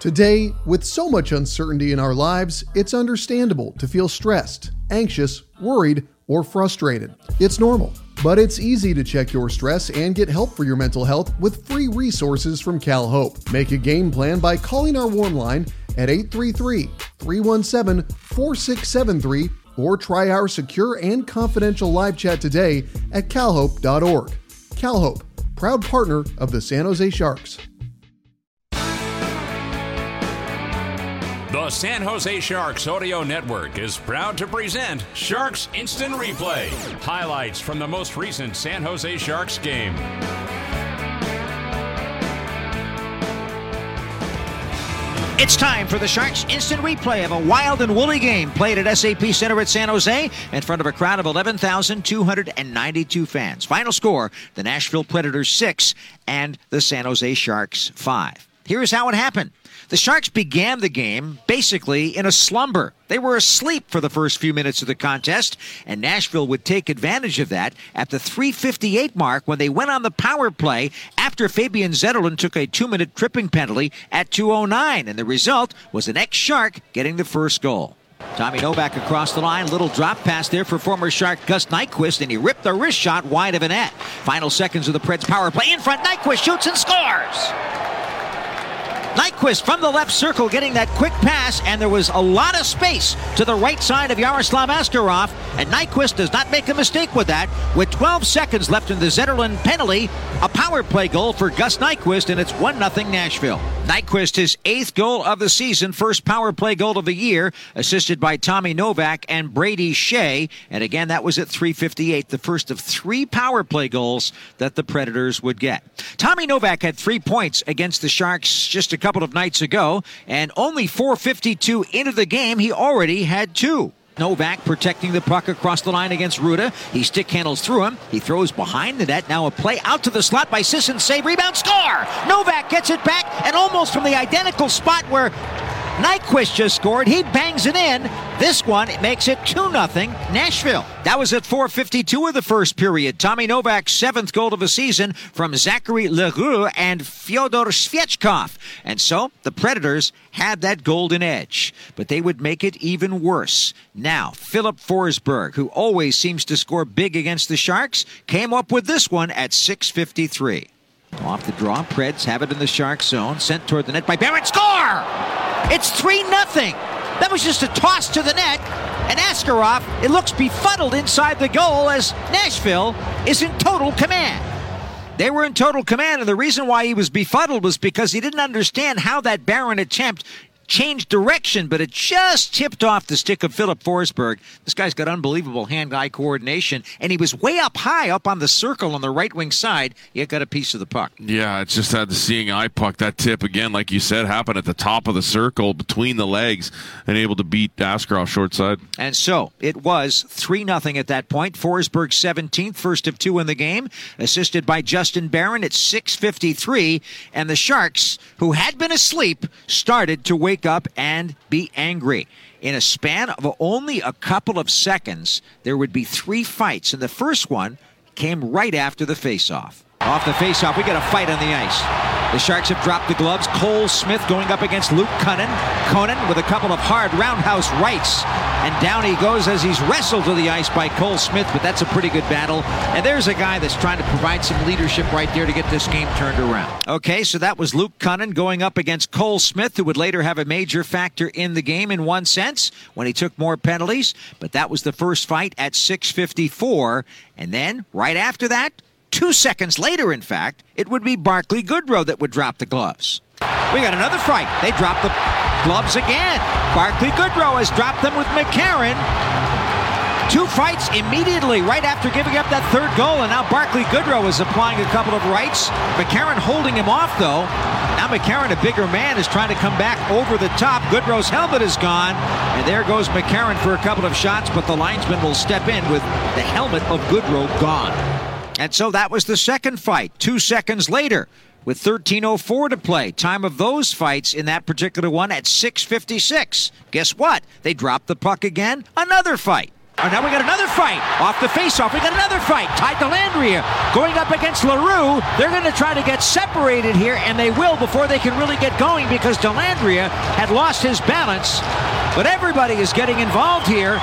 Today, with so much uncertainty in our lives, it's understandable to feel stressed, anxious, worried, or frustrated. It's normal, but it's easy to check your stress and get help for your mental health with free resources from CalHope. Make a game plan by calling our warm line at 833-317-4673 or try our secure and confidential live chat today at calhope.org. CalHope, proud partner of the San Jose Sharks. The San Jose Sharks Audio Network is proud to present Sharks Instant Replay. Highlights from the most recent San Jose Sharks game. It's time for the Sharks Instant Replay of a wild and woolly game played at SAP Center at San Jose in front of a crowd of 11,292 fans. Final score, the Nashville Predators 6 and the San Jose Sharks 5. Here's how it happened. The Sharks began the game basically in a slumber. They were asleep for the first few minutes of the contest, and Nashville would take advantage of that at the 3:58 mark when they went on the power play after Fabian Zetterlund took a 2-minute tripping penalty at 2:09, and the result was an ex-Shark getting the first goal. Tommy Novak across the line, little drop pass there for former Shark Gus Nyquist, and he ripped the wrist shot wide of the net. Final seconds of the Preds power play in front, Nyquist shoots and scores! Nyquist from the left circle getting that quick pass, and there was a lot of space to the right side of Yaroslav Askarov, and Nyquist does not make a mistake with that. With 12 seconds left in the Zetterlund penalty, a power play goal for Gus Nyquist, and it's 1-0 Nashville. Nyquist, his 8th goal of the season, first power play goal of the year, assisted by Tommy Novak and Brady Shea, and again, that was at 3:58, the first of 3 power play goals that the Predators would get. Tommy Novak had 3 points against the Sharks just a couple of nights ago, and only 4:52 into the game, he already had 2. Novak protecting the puck across the line against Ruda. He stick handles through him. He throws behind the net. Now a play out to the slot by Sisson. Save, rebound, score! Novak gets it back, and almost from the identical spot where Nyquist just scored, he bangs it in. This one, it makes it 2-0 Nashville. That was at 4:52 of the first period. Tommy Novak's 7th goal of the season from Zachary Leroux and Fyodor Svechkov. And so the Predators had that golden edge, but they would make it even worse. Now, Philip Forsberg, who always seems to score big against the Sharks, came up with this one at 6:53. Off the draw, Preds have it in the Shark zone, sent toward the net by Barron. Score! It's 3-0. That was just a toss to the net, and Askarov, it looks befuddled inside the goal as Nashville is in total command. They were in total command, and the reason why he was befuddled was because he didn't understand how that Barron attempt changed direction, but it just tipped off the stick of Philip Forsberg. This guy's got unbelievable hand-eye coordination, and he was way up high up on the circle on the right wing side. He got a piece of the puck. Yeah, it's just had the seeing eye puck. That tip, again, like you said, happened at the top of the circle between the legs and able to beat Askarov short side. And so it was 3-0 at that point. Forsberg 17th, first of 2 in the game, assisted by Justin Barron at 6:53, and the Sharks, who had been asleep, started to wake up and be angry. In a span of only a couple of seconds, there would be 3 fights, and the first one came right after the face-off. Off the face-off, we got a fight on the ice. The Sharks have dropped the gloves. Cole Smith going up against Luke Conan. Conan with a couple of hard roundhouse rights. And down he goes as he's wrestled to the ice by Cole Smith, but that's a pretty good battle. And there's a guy that's trying to provide some leadership right there to get this game turned around. Okay, so that was Luke Conan going up against Cole Smith, who would later have a major factor in the game in one sense when he took more penalties. But that was the first fight at 6:54. And then, right after that, 2 seconds later, in fact, it would be Barclay Goodrow that would drop the gloves. We got another fight. They dropped the gloves again. Barclay Goodrow has dropped them with McCarron. 2 fights immediately right after giving up that 3rd goal, and now Barclay Goodrow is applying a couple of rights. McCarron holding him off, though. Now McCarron, a bigger man, is trying to come back over the top. Goodrow's helmet is gone, and there goes McCarron for a couple of shots, but the linesman will step in with the helmet of Goodrow gone. And so that was the second fight. 2 seconds later, with 13:04 to play. Time of those fights in that particular one at 6:56. Guess what? They dropped the puck again. Another fight. And now we got another fight off the faceoff. We got another fight. Ty Dellandrea going up against LaRue. They're going to try to get separated here, and they will before they can really get going because Dellandrea had lost his balance. But everybody is getting involved here.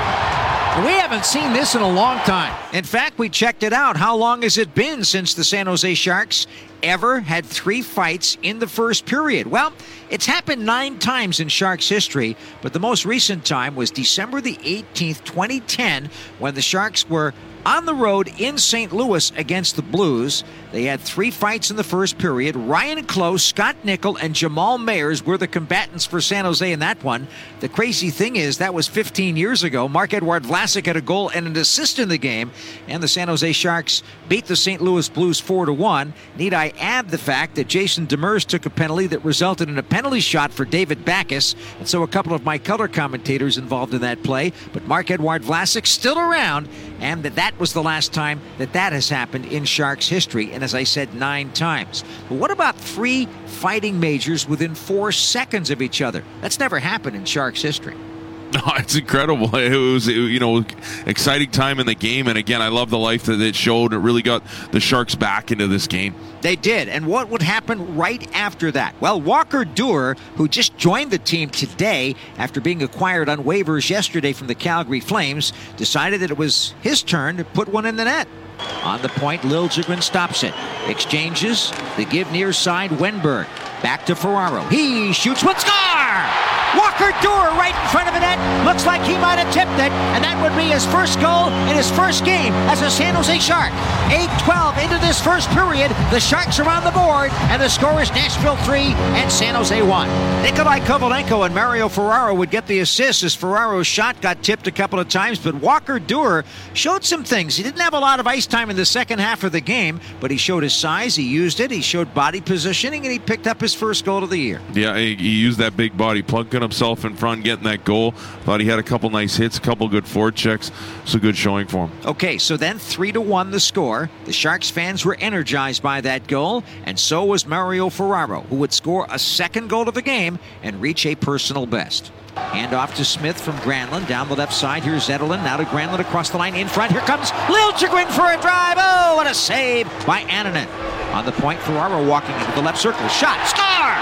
We haven't seen this in a long time. In fact, we checked it out. How long has it been since the San Jose Sharks ever had 3 fights in the first period? Well, it's happened 9 times in Sharks history, but the most recent time was December the 18th, 2010, when the Sharks were on the road in St. Louis against the Blues. They had 3 fights in the first period. Ryan Close, Scott Nickel, and Jamal Mayers were the combatants for San Jose in that one. The crazy thing is that was 15 years ago. Marc-Edouard Vlasic had a goal and an assist in the game, and the San Jose Sharks beat the St. Louis Blues 4-1. Need I add the fact that Jason Demers took a penalty that resulted in a penalty shot for David Backes, and so a couple of my color commentators involved in that play, but Marc-Edouard Vlasic still around, and that was the last time that has happened in Sharks history, and as I said, 9 times. But what about 3 fighting majors within 4 seconds of each other? That's never happened in Sharks history. No, it's incredible. It was, exciting time in the game. And again, I love the life that it showed. It really got the Sharks back into this game. They did. And what would happen right after that? Well, Walker Duehr, who just joined the team today after being acquired on waivers yesterday from the Calgary Flames, decided that it was his turn to put one in the net. On the point, Liljegren stops it. Exchanges. The give near side, Wenberg. Back to Ferraro. He shoots one. Score! Walker Duehr right in front of the net. Looks like he might have tipped it, and that would be his first goal in his first game as a San Jose Shark. 8-12 into this first period. The Sharks are on the board, and the score is Nashville 3 and San Jose 1. Nikolai Kovalenko and Mario Ferraro would get the assist as Ferraro's shot got tipped a couple of times, but Walker Duehr showed some things. He didn't have a lot of ice time in the second half of the game, but he showed his size, he used it, he showed body positioning, and he picked up his first goal of the year. Yeah, he used that big body, plunking himself in front, getting that goal. Thought he had a couple nice hits, a couple good forechecks. It's a good showing for him. Okay, so then 3-1 the score. The Sharks fans were energized by that goal, and so was Mario Ferraro, who would score a second goal of the game and reach a personal best. Hand off to Smith from Granlund. Down the left side, here's Zetterlund. Now to Granlund across the line. In front, here comes Liljegren for a drive. Oh, what a save by Annunen. On the point, Ferraro walking into the left circle. Shot, score!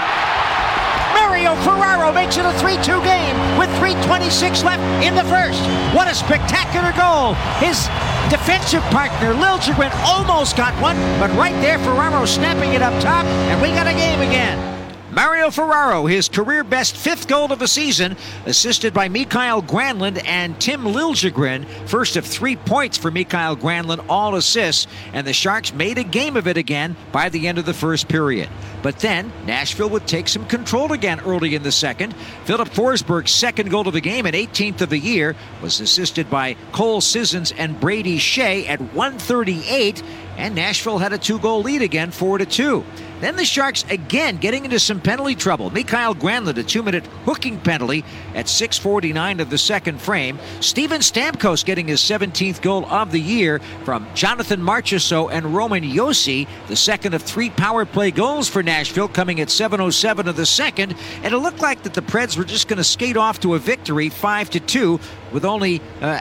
Mario Ferraro makes it a 3-2 game with 3:26 left in the first. What a spectacular goal. His defensive partner, Liljegren, almost got one, but right there, Ferraro snapping it up top, and we got a game again. Mario Ferraro, his career-best 5th goal of the season, assisted by Mikael Granlund and Tim Liljegren. First of 3 points for Mikael Granlund, all assists, and the Sharks made a game of it again by the end of the first period. But then, Nashville would take some control again early in the second. Philip Forsberg's second goal of the game at 18th of the year was assisted by Cole Sissons and Brady Shea at 1:38, and Nashville had a 2-goal lead again, 4-2. Then the Sharks again getting into some penalty trouble. Mikael Granlund, a 2-minute hooking penalty at 6:49 of the second frame. Steven Stamkos getting his 17th goal of the year from Jonathan Marchessault and Roman Josi. The second of 3 power play goals for Nashville coming at 7:07 of the second. And it looked like that the Preds were just going to skate off to a victory 5-2 with only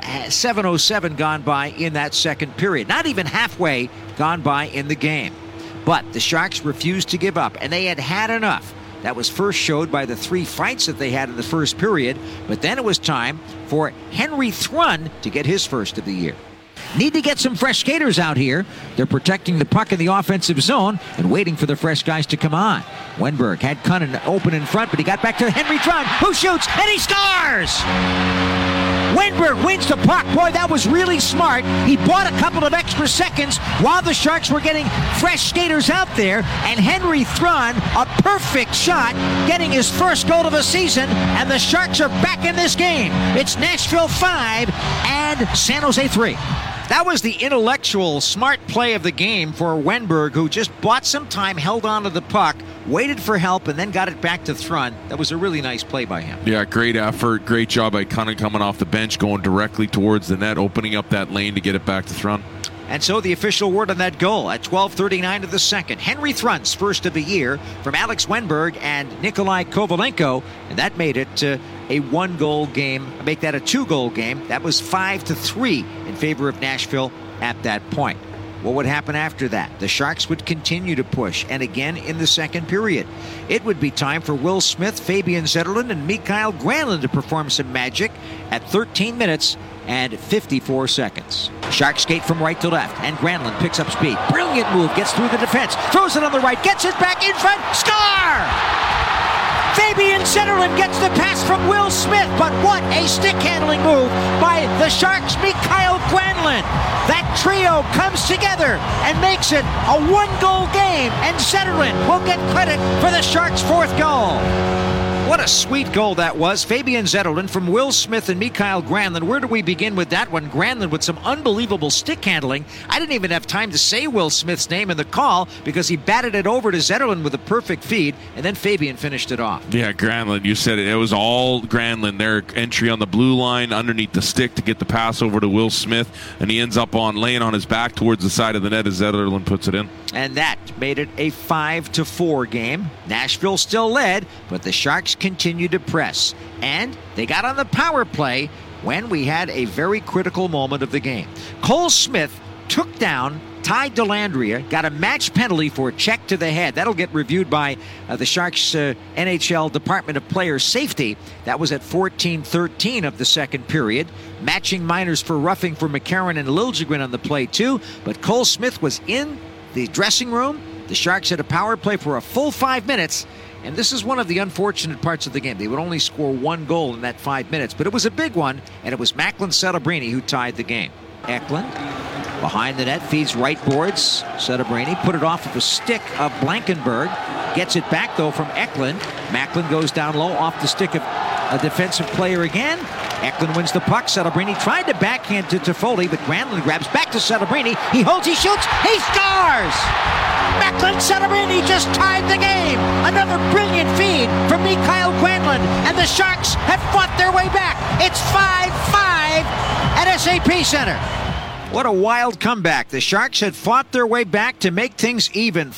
7:07 gone by in that second period. Not even halfway gone by in the game. But the Sharks refused to give up, and they had had enough. That was first showed by the 3 fights that they had in the first period, but then it was time for Henry Thrun to get his first of the year. Need to get some fresh skaters out here. They're protecting the puck in the offensive zone and waiting for the fresh guys to come on. Wenberg had Cunnin open in front, but he got back to Henry Thrun, who shoots, and he scores! Wenberg wins the puck. Boy, that was really smart. He bought a couple of extra seconds while the Sharks were getting fresh skaters out there, and Henry Thrun, a perfect shot, getting his first goal of the season, and the Sharks are back in this game. It's Nashville 5 and San Jose 3. That was the intellectual, smart play of the game for Wenberg, who just bought some time, held on to the puck, waited for help, and then got it back to Thrun. That was a really nice play by him. Yeah, great effort. Great job by Cunnin coming off the bench, going directly towards the net, opening up that lane to get it back to Thrun. And so the official word on that goal at 12:39 of the second. Henry Thrun's first of the year from Alex Wenberg and Nikolai Kovalenko. And that made it a one-goal game. Make that a two-goal game. That was 5-3 in favor of Nashville at that point. What would happen after that? The Sharks would continue to push, and again in the second period. It would be time for Will Smith, Fabian Zetterlund, and Mikael Granlund to perform some magic at 13 minutes and 54 seconds. Sharks skate from right to left, and Granlund picks up speed. Brilliant move, gets through the defense, throws it on the right, gets it back in front, score! Fabian Zetterlund gets the pass from Will Smith, but what a stick-handling move by the Sharks' Mikael Granlund. That trio comes together and makes it a one-goal game, and Zetterlund will get credit for the Sharks' fourth goal. What a sweet goal that was. Fabian Zetterlund from Will Smith and Mikael Granlund. Where do we begin with that one? Granlund with some unbelievable stick handling. I didn't even have time to say Will Smith's name in the call because he batted it over to Zetterlund with a perfect feed, and then Fabian finished it off. Yeah, Granlund, you said it. It was all Granlund. Their entry on the blue line underneath the stick to get the pass over to Will Smith, and he ends up laying on his back towards the side of the net as Zetterlund puts it in. And that made it a 5-4 game. Nashville still led, but the Sharks continued to press. And they got on the power play when we had a very critical moment of the game. Cole Smith took down Ty Dellandrea, got a match penalty for a check to the head. That'll get reviewed by the Sharks NHL Department of Player Safety. That was at 14:13 of the second period. Matching minors for roughing for McCarron and Liljegren on the play too. But Cole Smith was in the dressing room. The Sharks had a power play for a full 5 minutes. And this is one of the unfortunate parts of the game. They would only score one goal in that 5 minutes, but it was a big one, and it was Macklin Celebrini who tied the game. Eklund, behind the net, feeds right boards. Celebrini put it off of a stick of Blankenberg. Gets it back, though, from Eklund. Macklin goes down low off the stick of a defensive player again. Eklund wins the puck. Celebrini tried to backhand to Toffoli, but Granlund grabs back to Celebrini. He holds, he shoots, he scores! Macklin Celebrini just tied the game. Another brilliant feed from Mikael Granlund, and the Sharks have fought their way back. It's 5-5 at SAP Center. What a wild comeback. The Sharks had fought their way back to make things even,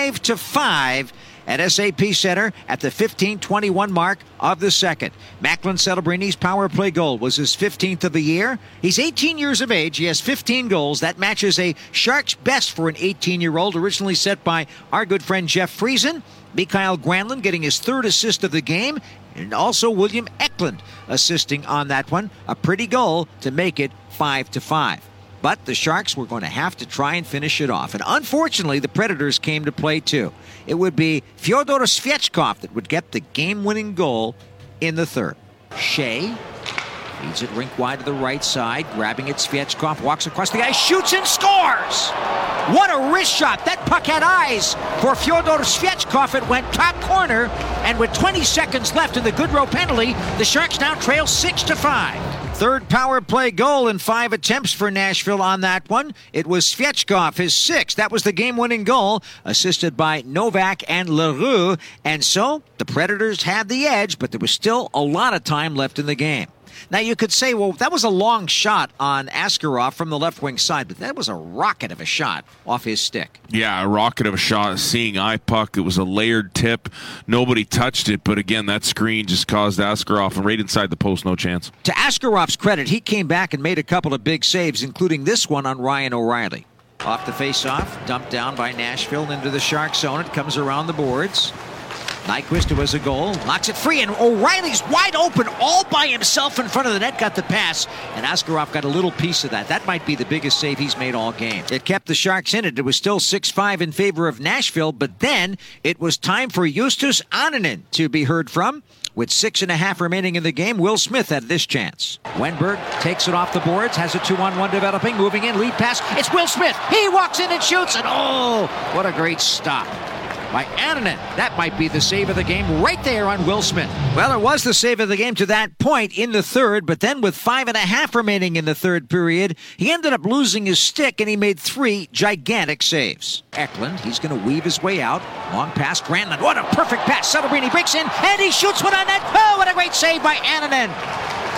5-5 at SAP Center at the 15:21 mark of the second. Macklin Celebrini's power play goal was his 15th of the year. He's 18 years of age. He has 15 goals. That matches a Sharks best for an 18-year-old, originally set by our good friend Jeff Friesen. Mikael Granlund getting his third assist of the game, and also William Eklund assisting on that one. A pretty goal to make it 5-5. But the Sharks were going to have to try and finish it off. And unfortunately, the Predators came to play too. It would be Fyodor Svechkov that would get the game-winning goal in the third. Shea feeds it rink wide to the right side, grabbing it. Svechkov walks across the ice, shoots and scores! What a wrist shot. That puck had eyes for Fyodor Svechkov. It went top corner, and with 20 seconds left in the Goodrow penalty, the Sharks now trail 6-5. Third power play goal in 5 attempts for Nashville on that one. It was Svechkov, his 6th. That was the game-winning goal, assisted by Novak and Leroux. And so the Predators had the edge, but there was still a lot of time left in the game. Now, you could say, well, that was a long shot on Askarov from the left wing side, but that was a rocket of a shot off his stick. Yeah, a rocket of a shot. Seeing eye puck. It was a layered tip. Nobody touched it, but again, that screen just caused Askarov, and right inside the post, no chance. To Askarov's credit, he came back and made a couple of big saves, including this one on Ryan O'Reilly. Off the face-off, dumped down by Nashville into the Shark zone. It comes around the boards. Nyquist, who has a goal, knocks it free, and O'Reilly's wide open all by himself in front of the net, got the pass, and Askarov got a little piece of that. That might be the biggest save he's made all game. It kept the Sharks in it. It was still 6-5 in favor of Nashville, but then it was time for Justus Annunen to be heard from. With 6.5 remaining in the game, Will Smith had this chance. Wenberg takes it off the boards, has a 2-on-1 developing, moving in, lead pass. It's Will Smith. He walks in and shoots, and oh, what a great stop by Annunen. That might be the save of the game right there on Will Smith. Well, it was the save of the game to that point in the third, but then with 5.5 remaining in the third period, he ended up losing his stick, and he made 3 gigantic saves. Eklund, he's going to weave his way out. Long pass, Granlund. What a perfect pass. Celebrini breaks in, and he shoots one on net. Oh, what a great save by Annunen.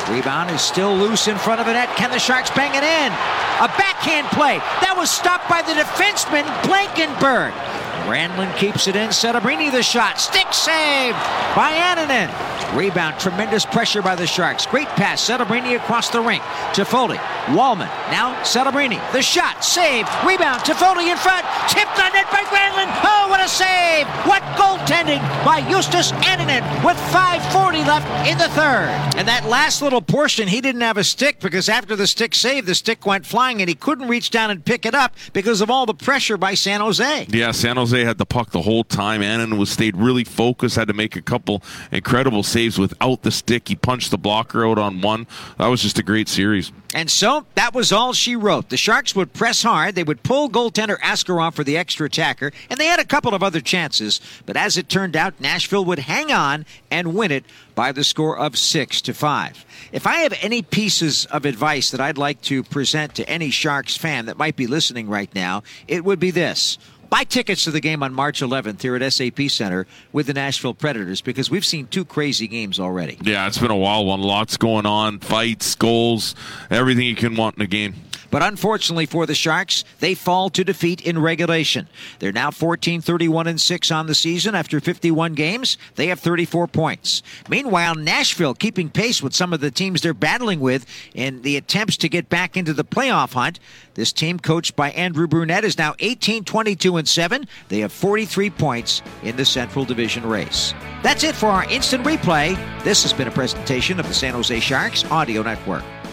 Rebound is still loose in front of the net. Can the Sharks bang it in? A backhand play. That was stopped by the defenseman, Blankenberg. Granlund keeps it in. Setebrini the shot. Stick saved by Annunen. Rebound. Tremendous pressure by the Sharks. Great pass. Setebrini across the rink. Toffoli. Wallman. Now Setebrini. The shot. Saved. Rebound. Toffoli in front. Tipped on net by Granlund. Oh, what a save. What goaltending by Justus Annunen with 5:40 left in the third. And that last little portion, he didn't have a stick because after the stick save, the stick went flying and he couldn't reach down and pick it up because of all the pressure by San Jose. Yeah, San Jose had the puck the whole time. Annunen stayed really focused, had to make a couple incredible saves without the stick. He punched the blocker out on one. That was just a great series. And so that was all she wrote. The Sharks would press hard. They would pull goaltender Askarov for the extra attacker, and they had a couple of other chances. But as it turned out, Nashville would hang on and win it by the score of 6-5. If I have any pieces of advice that I'd like to present to any Sharks fan that might be listening right now, it would be this. Buy tickets to the game on March 11th here at SAP Center with the Nashville Predators because we've seen two crazy games already. Yeah, it's been a wild one. Lots going on. Fights, goals, everything you can want in a game. But unfortunately for the Sharks, they fall to defeat in regulation. They're now 14-31-6 on the season. After 51 games, they have 34 points. Meanwhile, Nashville keeping pace with some of the teams they're battling with in the attempts to get back into the playoff hunt. This team, coached by Andrew Brunette, is now 18-22-7. They have 43 points in the Central Division race. That's it for our instant replay. This has been a presentation of the San Jose Sharks Audio Network.